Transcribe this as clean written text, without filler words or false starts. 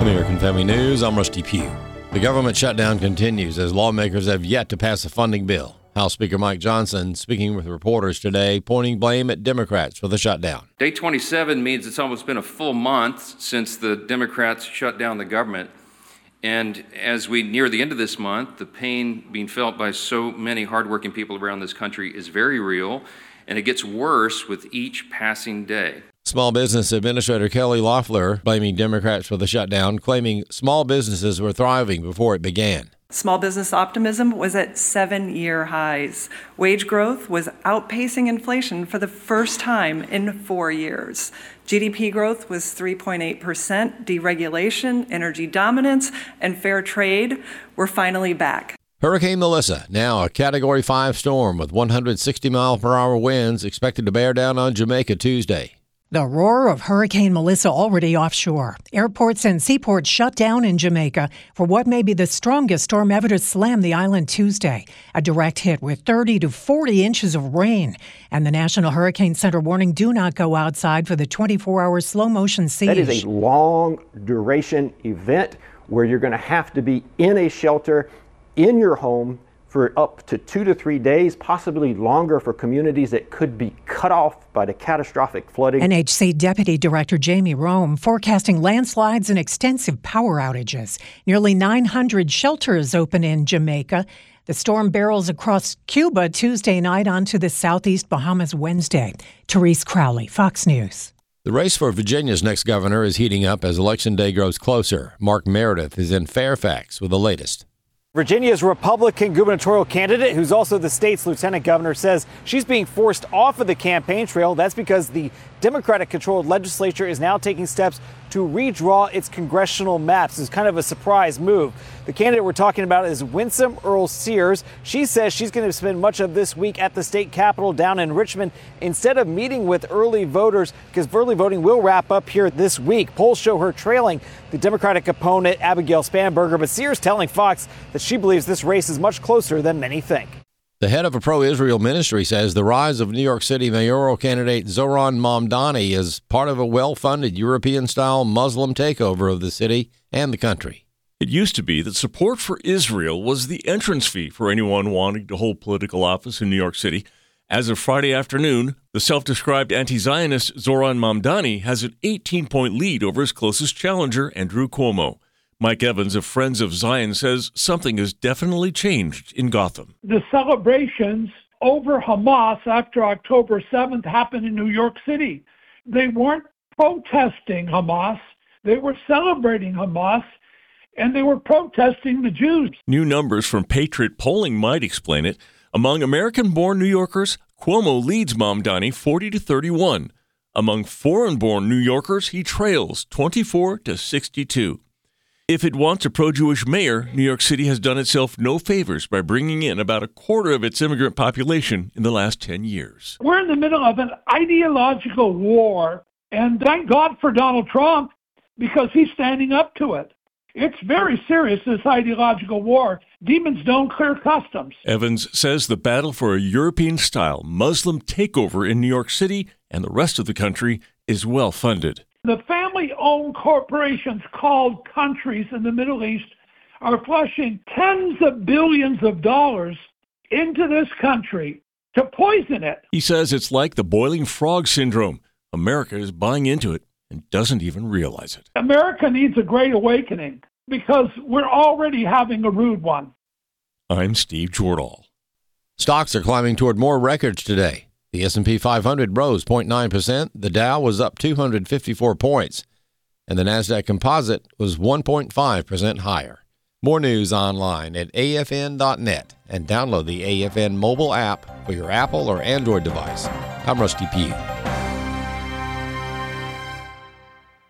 American Family News, I'm Rusty Pugh. The government shutdown continues as lawmakers have yet to pass a funding bill. House Speaker Mike Johnson speaking with reporters today, pointing blame at Democrats for the shutdown. Day 27 means it's almost been a full month since the Democrats shut down the government. And as we near the end of this month, the pain being felt by so many hardworking people around this country is very real, and it gets worse with each passing day. Small Business Administrator Kelly Loeffler blaming Democrats for the shutdown, claiming small businesses were thriving before it began. Small business optimism was at 7-year highs. Wage growth was outpacing inflation for the first time in 4 years. GDP growth was 3.8%. Deregulation, energy dominance, and fair trade were finally back. Hurricane Melissa, now a Category 5 storm with 160-mile-per-hour winds, expected to bear down on Jamaica Tuesday. The roar of Hurricane Melissa already offshore. Airports and seaports shut down in Jamaica for what may be the strongest storm ever to slam the island Tuesday. A direct hit with 30 to 40 inches of rain. And the National Hurricane Center warning, do not go outside for the 24-hour slow-motion siege. That is a long-duration event where you're going to have to be in a shelter in your home for up to 2 to 3 days, possibly longer for communities that could be cut off by the catastrophic flooding. NHC Deputy Director Jamie Rome forecasting landslides and extensive power outages. Nearly 900 shelters open in Jamaica. The storm barrels across Cuba Tuesday night onto the southeast Bahamas Wednesday. Therese Crowley, Fox News. The race for Virginia's next governor is heating up as Election Day grows closer. Mark Meredith is in Fairfax with the latest. Virginia's Republican gubernatorial candidate, who's also the state's lieutenant governor, says she's being forced off of the campaign trail. That's because the Democratic-controlled legislature is now taking steps to redraw its congressional maps. It's kind of a surprise move. The candidate we're talking about is Winsome Earl Sears. She says she's going to spend much of this week at the state capitol down in Richmond instead of meeting with early voters, because early voting will wrap up here this week. Polls show her trailing the Democratic opponent, Abigail Spanberger, but Sears telling Fox that she believes this race is much closer than many think. The head of a pro-Israel ministry says the rise of New York City mayoral candidate Zohran Mamdani is part of a well-funded European-style Muslim takeover of the city and the country. It used to be that support for Israel was the entrance fee for anyone wanting to hold political office in New York City. As of Friday afternoon, the self-described anti-Zionist Zohran Mamdani has an 18-point lead over his closest challenger, Andrew Cuomo. Mike Evans of Friends of Zion says something has definitely changed in Gotham. The celebrations over Hamas after October 7th happened in New York City. They weren't protesting Hamas. They were celebrating Hamas, and they were protesting the Jews. New numbers from Patriot Polling might explain it. Among American-born New Yorkers, Cuomo leads Mamdani 40-31. Among foreign-born New Yorkers, he trails 24-62. If it wants a pro-Jewish mayor, New York City has done itself no favors by bringing in about a quarter of its immigrant population in the last 10 years. We're in the middle of an ideological war, and thank God for Donald Trump, because he's standing up to it. It's very serious, this ideological war. Demons don't clear customs. Evans says the battle for a European-style Muslim takeover in New York City and the rest of the country is well-funded. The family-owned corporations called countries in the Middle East are flushing tens of billions of dollars into this country to poison it. He says it's like the boiling frog syndrome. America is buying into it and doesn't even realize it. America needs a great awakening because we're already having a rude one. I'm Steve Jordahl. Stocks are climbing toward more records today. The S&P 500 rose 0.9%, the Dow was up 254 points, and the NASDAQ Composite was 1.5% higher. More news online at afn.net and download the AFN mobile app for your Apple or Android device. I'm Rusty Pugh.